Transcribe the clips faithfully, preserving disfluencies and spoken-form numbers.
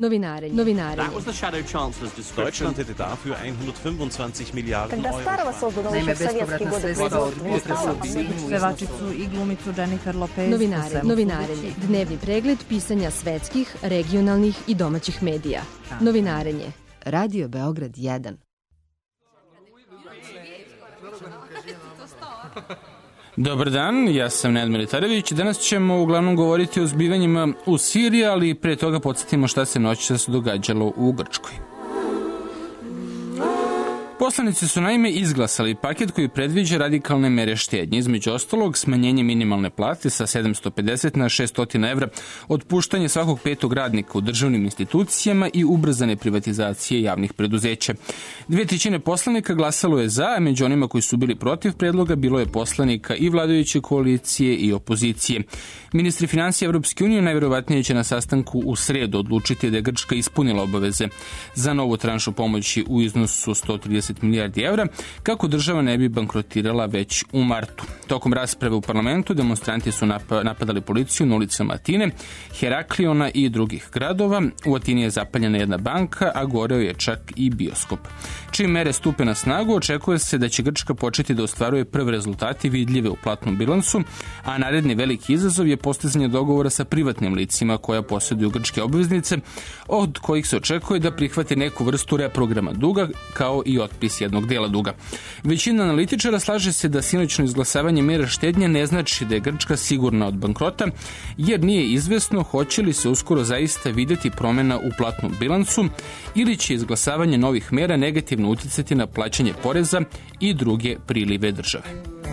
novinarenje, novinarenje. Deutschland hätte dafür hundertfünfundzwanzig Milijarden Euro. Naime, bespovratna sredstva od pevačicu i glumicu Jennifer Lopez. Novinare, novinarenje, dnevni pregled pisanja svetskih, regionalnih i domaćih medija. Novinarenje. Radio Beograd jedan. Dobar dan, ja sam Nenad Militarević. Danas ćemo uglavnom govoriti o zbivanjima u Siriji, ali pre toga podsjetimo šta se noćas događalo u Grčkoj. Poslanici su naime izglasali paket koji predviđa radikalne mere štednje, između ostalog smanjenje minimalne plate sa sedamsto pedeset na šesto evra, otpuštanje svakog petog radnika u državnim institucijama i ubrzane privatizacije javnih preduzeća. Dve trećine poslanika glasalo je za, a među onima koji su bili protiv predloga bilo je poslanika i vladajuće koalicije i opozicije. Ministri finansija Evropske unije najverovatnije će na sastanku u sredu odlučiti da je Grčka ispunila obaveze za novu tranšu pomoći u iznosu sto trideset milijardi evra, kako država ne bi bankrotirala već u martu. Tokom rasprave u parlamentu demonstranti su napadali policiju na ulicama Atine, Herakliona i drugih gradova. U Atini je zapaljena jedna banka, a goreo je čak i bioskop. Čim mere stupe na snagu, očekuje se da će Grčka početi da ostvaruje prve rezultati vidljive u platnom bilansu, a naredni veliki izazov je postizanje dogovora sa privatnim licima koja posjeduju grčke obveznice, od kojih se očekuje da prihvate neku vrstu reprograma duga, kao i otpis jednog dela duga. Većina analitičara slaže se da sinoćno izglasavanje mera štednje ne znači da je Grčka sigurna od bankrota, jer nije izvesno hoće li se uskoro zaista vidjeti promjena u platnom bilansu ili će izglasavanje novih mera negativno uticati na plaćanje poreza i druge prilive države.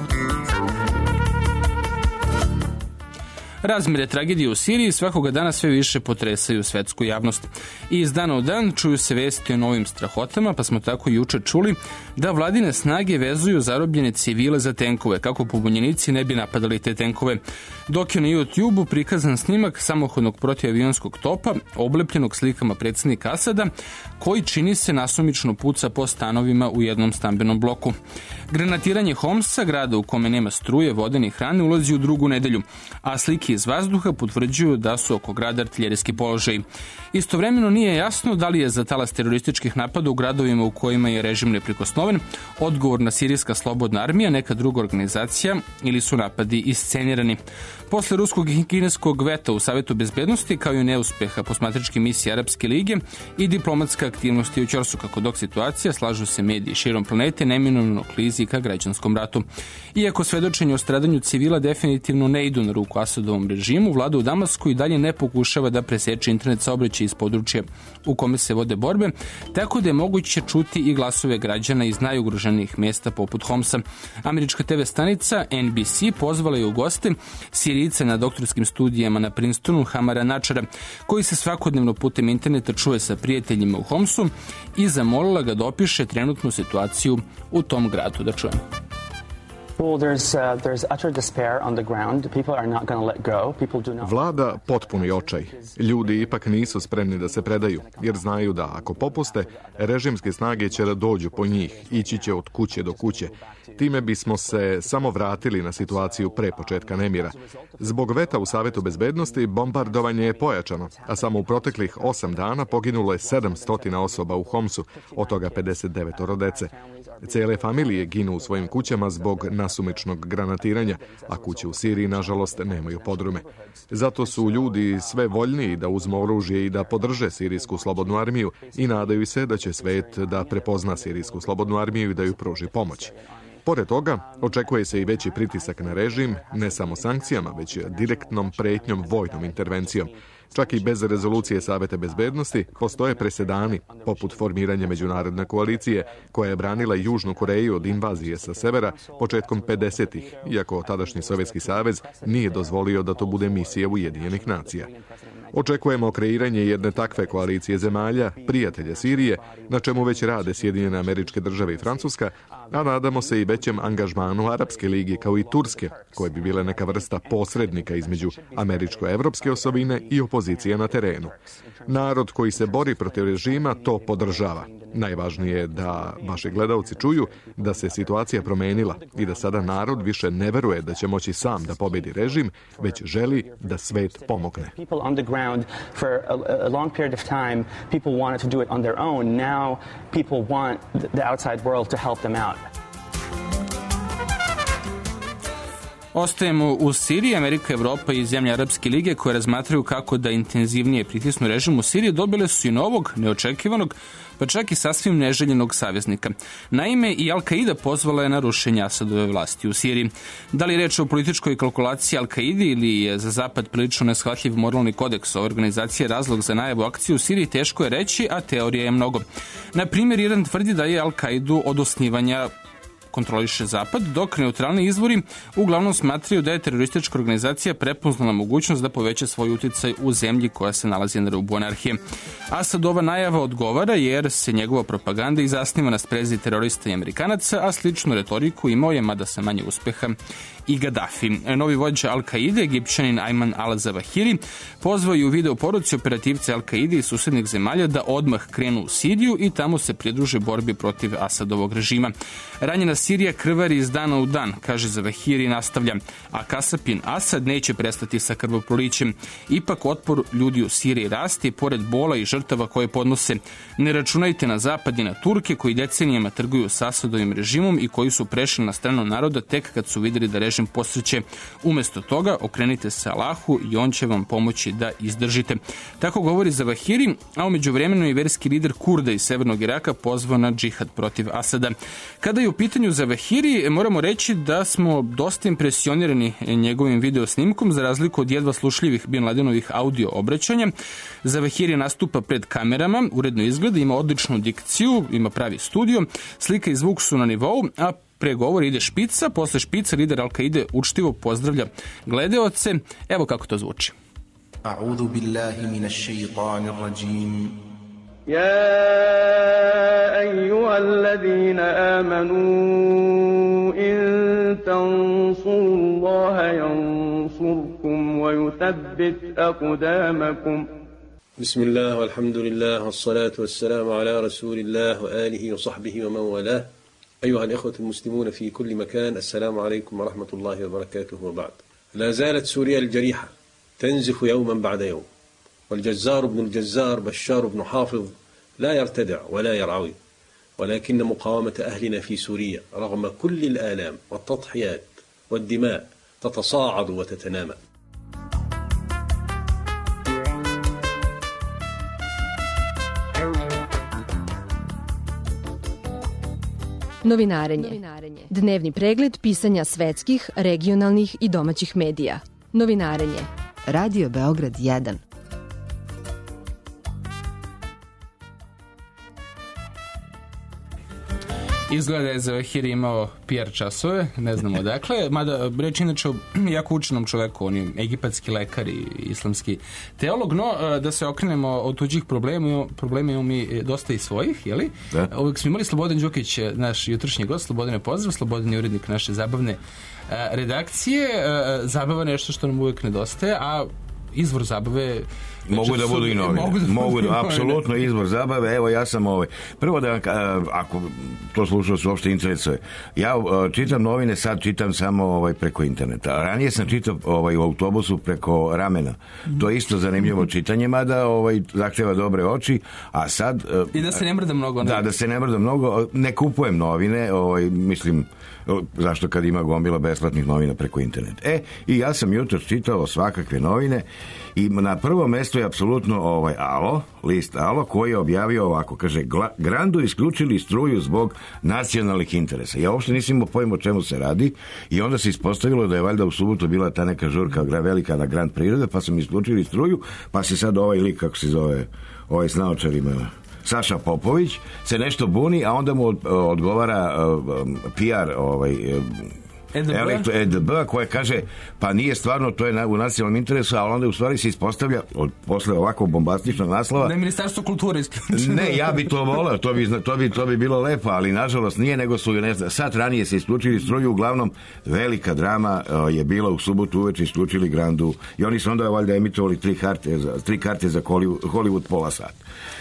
Razmjere tragedije u Siriji svakoga dana sve više potresaju svetsku javnost. I iz dana u dan čuju se vesti o novim strahotama, pa smo tako juče čuli da vladine snage vezuju zarobljene civile za tenkove, kako pobunjenici ne bi napadali te tenkove. Dok je na YouTube-u prikazan snimak samohodnog protivavionskog topa, oblepljenog slikama predsjednika Asada, koji čini se nasumično puca po stanovima u jednom stambenom bloku. Granatiranje Homsa, grada u kome nema struje, vode ni hrane, ulazi u drugu nedelju, a slike iz vazduha potvrđuju da su oko grada artiljerijski položaji. Istovremeno nije jasno da li je za talas terorističkih napada u gradovima u kojima je režim neprikosnoven odgovorna sirijska slobodna armija, neka druga organizacija ili su napadi iscenirani. Posle ruskog i kineskog veta u Savetu bezbednosti, kao i neuspeha posmatračke misije Arapske lige i diplomatska aktivnosti u ćorsu, kako dok situacija, slažu se mediji širom planete, neminovno klizi ka građanskom ratu. Iako svedočenje o stradanju civila definitivno ne idu na ruku Asadovom režimu, vlada u Damasku i dalje ne pokušava da preseče internet saobraćaj iz područja u kome se vode borbe, tako da je moguće čuti i glasove građana iz najugroženijih mesta poput Homsa. Američka te ve stanica N B C pozvala je u goste Sirijce na doktorskim studijama na Princetonu Hamara Načara, koji se svakodnevno putem interneta čuje sa prijateljima u Homsu, i zamolila ga da opiše trenutnu situaciju u tom gradu. Da čujemo. Vlada potpuni očaj. Ljudi ipak nisu spremni da se predaju, jer znaju da ako popuste, režimske snage će da dođu po njih, ići će od kuće do kuće. Time bismo se samo vratili na situaciju pre početka nemira. Zbog veta u Savetu bezbednosti bombardovanje je pojačano, a samo u proteklih osam dana poginulo je sedamsto osoba u Homsu, od toga pedeset devet dece. Cijele familije ginu u svojim kućama zbog nasumičnog granatiranja, a kuće u Siriji, nažalost, nemaju podrume. Zato su ljudi sve voljniji da uzmu oružje i da podrže sirijsku slobodnu armiju i nadaju se da će svet da prepozna sirijsku slobodnu armiju i da ju pruži pomoć. Pored toga, očekuje se i veći pritisak na režim, ne samo sankcijama, već direktnom pretnjom vojnom intervencijom. Čak i bez rezolucije Saveta bezbednosti postoje presedani, poput formiranja međunarodne koalicije koja je branila Južnu Koreju od invazije sa severa početkom pedesetih, iako tadašnji Sovjetski savez nije dozvolio da to bude misija Ujedinjenih nacija. Očekujemo kreiranje jedne takve koalicije zemalja, prijatelja Sirije, na čemu već rade Sjedinjene Američke Države i Francuska, a nadamo se i većem angažmanu Arapske lige kao i Turske, koje bi bile neka vrsta posrednika između američko-evropske osobine i opozicije opozicije na terenu. Narod koji se bori protiv režima to podržava. Najvažnije je da vaši gledalci čuju da se situacija promenila i da sada narod više ne veruje da će moći sam da pobedi režim, već želi da svet pomogne. Ostajemo u Siriji. Amerika, Evropa i zemlje Arapske lige koje razmatraju kako da intenzivnije pritisnu režim u Siriji dobile su i novog, neočekivanog, pa čak i sasvim neželjenog saveznika. Naime, i Al-Qaida pozvala je na rušenje Asadove vlasti u Siriji. Da li je reč o političkoj kalkulaciji Al-Qaidi ili je za Zapad prilično neshvatljiv moralni kodeks ove organizacije razlog za najavu akcije u Siriji, teško je reći, a teorija je mnogo. Na primjer, Iran tvrdi da je Al-Qaidu od osnivanja kontroliše Zapad, dok neutralni izvori uglavnom smatraju da je teroristička organizacija prepoznala mogućnost da poveća svoj uticaj u zemlji koja se nalazi na rubu anarhije. Asadova najava odgovara jer se njegova propaganda i zasniva na sprezi terorista i Amerikanaca, a sličnu retoriku imao je, mada sa manje uspeha, i Gaddafi. Novi vođa Al-Qaide, Egipćanin Ayman al-Zawahiri, pozvao je u video poruci operativce Al-Qaide i susednih zemalja da odmah krenu u Siriju i tamo se pridruže borbi protiv Asadovog režima. Ranjena Sirija krvari iz dana u dan, kaže Zawahiri i nastavlja, a kasapin Asad neće prestati sa krvoprolićem. Ipak otpor ljudi u Siriji raste i pored bola i žrtava koje podnose. Ne računajte na Zapad i na Turke koji decenijama trguju s Asadovim režimom i koji su prešli na stranu naroda tek kad su vidjeli da režim posreće. Umesto toga okrenite se Allahu i on će vam pomoći da izdržite. Tako govori Zawahiri, a umeđu vremenu i verski lider Kurda iz severnog Iraka pozvao na džihad protiv Asada. Kada je u pitanju Zawahiri, moramo reći da smo dosta impresionirani njegovim video snimkom, za razliku od jedva slušljivih Bin Ladenovih audio obraćanja. Zawahiri nastupa pred kamerama, uredno izgleda, ima odličnu dikciju, ima pravi studio, slika i zvuk su na nivou, a pre govora ide špica, posle špica lider Al-Qaide učtivo pozdravlja gledaoce. Evo kako to zvuči. A'udhu billahi minash shaitanir rajim. يا أيها الذين آمنوا إن تنصروا الله ينصركم ويثبت أقدامكم بسم الله والحمد لله والصلاة والسلام على رسول الله وآله وصحبه ومن والاه أيها الإخوة المسلمون في كل مكان السلام عليكم ورحمة الله وبركاته وبعد. لا زالت سوريا الجريحة تنزف يوما بعد يوم، والجزار بن الجزار بشار بن حافظ لا يرتدع ولا يرعوي، ولكن مقاومة أهلنا في سوريا رغم كل الآلام والتضحيات والدماء تتصاعد وتتنامى. Novinarenje. Dnevni pregled pisanja svetskih, regionalnih i domaćih medija. Novinarenje. Radio Beograd jedan. Izgleda je Zawahiri imao P R časove, ne znamo odakle, mada reč inače o jako učenom čoveku, on je egipatski lekar i islamski teolog, no da se okrenemo od tuđih problema, problema imamo mi dosta i svojih, jeli? Da. Uvijek smo imali Slobodan Đukić, naš jutrošnji gost. Slobodane, pozdrav, Slobodan je urednik naše zabavne redakcije. Zabava nešto što nam uvijek nedostaje, a izvor zabave mogu da budu i novine. Mogu da, mogu da apsolutno izvor zabave. Evo ja sam ovaj prvo da ako to slušao se uopšte interesuje. Ja čitam novine, sad čitam samo ovaj preko interneta. Ranije sam čitao ovaj u autobusu preko ramena. To je isto zanimljivo čitanje, mada ovaj zahteva dobre oči, a sad i da se ne mrda mnogo. Da, da se ne mrda mnogo. Ne kupujem novine, ovaj mislim zašto kad ima gomila besplatnih novina preko interneta. E, i ja sam jutros čitao svakakve novine i na prvom mjestu je apsolutno ovaj Alo, list Alo, koji je objavio ovako, kaže, Grandu isključili struju zbog nacionalnih interesa. Ja uopšte nisam imao pojma o čemu se radi i onda se ispostavilo da je valjda u subotu bila ta neka žurka velika na Grand Prirode, pa sam isključili struju, pa se sad ovaj lik, kako se zove, ovaj s naočarima, Saša Popović, se nešto buni, a onda mu odgovara P R ovaj, E D B, koja kaže, pa nije stvarno, to je u nacionalnom interesu, ali onda u stvari se ispostavlja, od, posle ovako bombastičnog naslova... Da je Ministarstvo kulture isključeno. Ne, ja bi to volao, to bi, to, bi, to bi bilo lepo, ali nažalost nije, nego su, ne znam, sad ranije se isključili struju, uglavnom velika drama uh, je bila u subotu uveče, isključili Grandu i oni su onda valjda emitovali tri karte za, tri karte za Hollywood pola sat.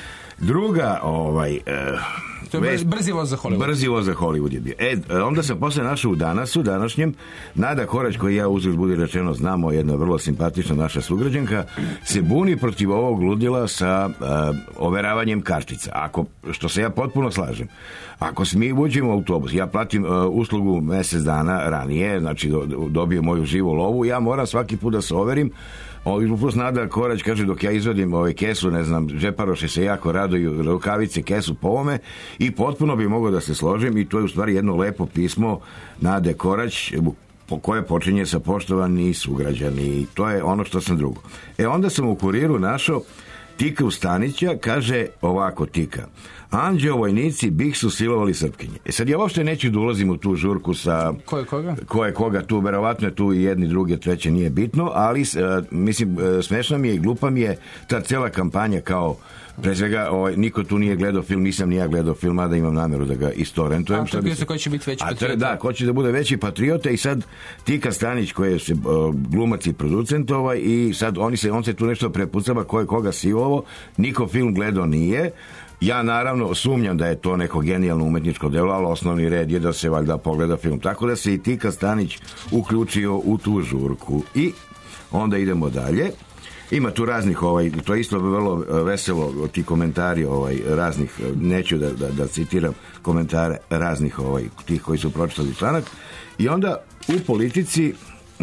Druga, ovaj... Uh, To je brzi, brzi voz za Hollywood. Brzi voz za Hollywood je bio. E, onda sam posle našao u Danasu, današnjem, Nada Korać, koji ja uzgled budi rečeno znamo, jedna vrlo simpatična naša sugrađanka, se buni protiv ovog ludila sa uh, overavanjem kartica. Ako, što se ja potpuno slažem. Ako se mi uđemo u autobus, ja platim uh, uslugu mesec dana ranije, znači do, dobijem moju živu lovu, ja moram svaki put da se overim. Ovaj plus Nada Korać kaže, dok ja izvadim ovaj kesu, ne znam, džeparoše se jako raduju, rukavice, kesu po ovome, i potpuno bi mogao da se složim, i to je u stvari jedno lepo pismo Nade Korać, po koje počinje sa poštovani sugrađani, i to je ono što sam drugo. E onda sam u Kuriru našao Tika Ustanića, kaže ovako Tika: Anđeo vojnici bih su silovali Srpkinje. E sad ja uopšte neću da ulazim u tu žurku sa... Ko je koga? Ko je koga tu, verovatno je tu i jedni, drugi, treće, nije bitno, ali uh, mislim, uh, smešna mi je i glupa mi je ta cela kampanja, kao pre svega, ovaj, niko tu nije gledao film, nisam ni ja gledao film, a da imam nameru da ga istorentujem. A to bio se ko će biti veći patriota. Da, ko će da bude veći patriota, i sad Tika Stanić, koji je se, uh, glumac i producent, ovaj, i sad oni se, on se tu nešto prepucava ko je koga silovo, niko film gledao nije. Ja naravno sumnjam da je to neko genijalno umetničko delo, ali osnovni red je da se valjda pogleda film. Tako da se i Tika Stanić uključio u tu žurku. I onda idemo dalje. Ima tu raznih, ovaj, to je isto vrlo veselo, ti komentari ovaj, raznih, neću da, da, da citiram komentare raznih ovaj, tih koji su pročitali članak. I onda u Politici,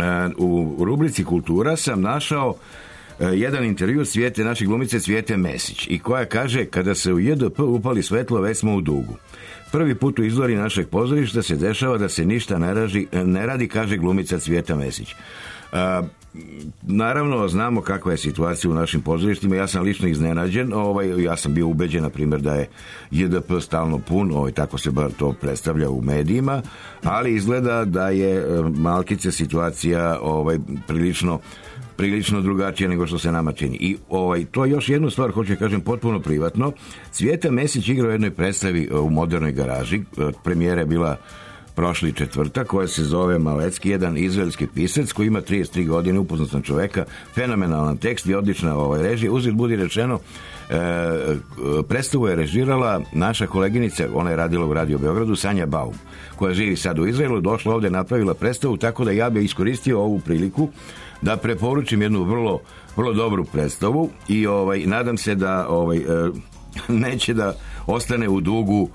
u rubrici Kultura sam našao jedan intervju Cvijete, naše glumice Cvijete Mesić, i koja kaže: kada se u J D P upali svetlo, već smo u dugu. Prvi put u izvori našeg pozorišta se dešava da se ništa ne, raži, ne radi, kaže glumica Cvijeta Mesić. A, naravno, znamo kakva je situacija u našim pozorištima. Ja sam lično iznenađen, ovaj, ja sam bio ubeđen, na primjer, da je J D P stalno pun, ovaj, tako se bar to predstavlja u medijima, ali izgleda da je malkice situacija ovaj, prilično prilično drugačije nego što se nama čini. I ovaj, to je još jednu stvar, hoću kažem, potpuno privatno. Cvijeta Mesić igra u jednoj predstavi u Modernoj garaži. Premijera je bila prošli četvrtak, koja se zove Malecki, jedan izraelski pisac koji ima trideset tri godine, upoznat sam čoveka, fenomenalan tekst i odlična ovaj, režija. Uzgled budi rečeno, e, predstavu je režirala naša koleginica, ona je radila u Radio Beogradu, Sanja Baum, koja živi sad u Izraelu, došla ovde, napravila predstavu, tako da ja bih iskoristio ovu priliku da preporučim jednu vrlo, vrlo dobru predstavu, i ovaj, nadam se da ovaj, e, neće da ostane u dugu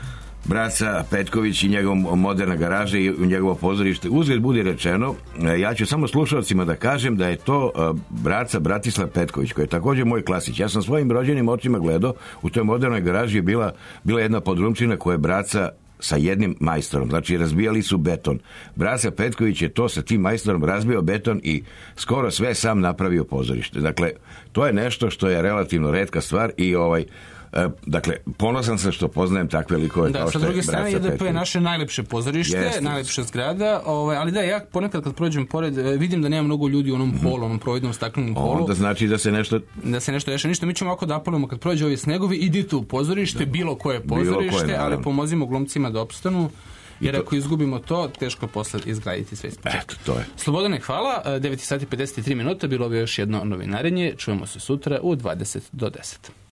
Braca Petković i njegov Moderna garaža i njegovo pozorište. Uzgled budi rečeno, ja ću samo slušalcima da kažem da je to Braca Bratislav Petković, koji je također moj klasić. Ja sam svojim rođenim očima gledao, u toj Modernoj garaži je bila, bila jedna podrumčina koja je Braca sa jednim majstorom, znači razbijali su beton. Braca Petković je to sa tim majstorom razbio beton i skoro sve sam napravio pozorište. Dakle, to je nešto što je relativno retka stvar, i ovaj E, dakle, ponosan sam što poznajem takve likove, da, kao što je Braca Petković. Da, sa druge strane, J D P je naše najlepše pozorište, Jeste. najlepša zgrada, ovaj, ali da, ja ponekad kad prođem pored, vidim da nema mnogo ljudi u onom holu, mm-hmm. onom providnom staklenom holu. Onda znači da se nešto... Da se nešto deša, ništa. Mi ćemo ovako da apelujemo kad prođe ovi snegovi, idite u pozorište, da. bilo koje pozorište, bilo koje, ali pomozimo glumcima da opstanu. Jer ako izgubimo to, teško posle izgraditi sve ispočetka. Eto, to je. Slobodane, hvala. devet sati pedeset tri minuta, bilo bi još jedno novinarenje. Čujemo se sutra u dvadeset do deset.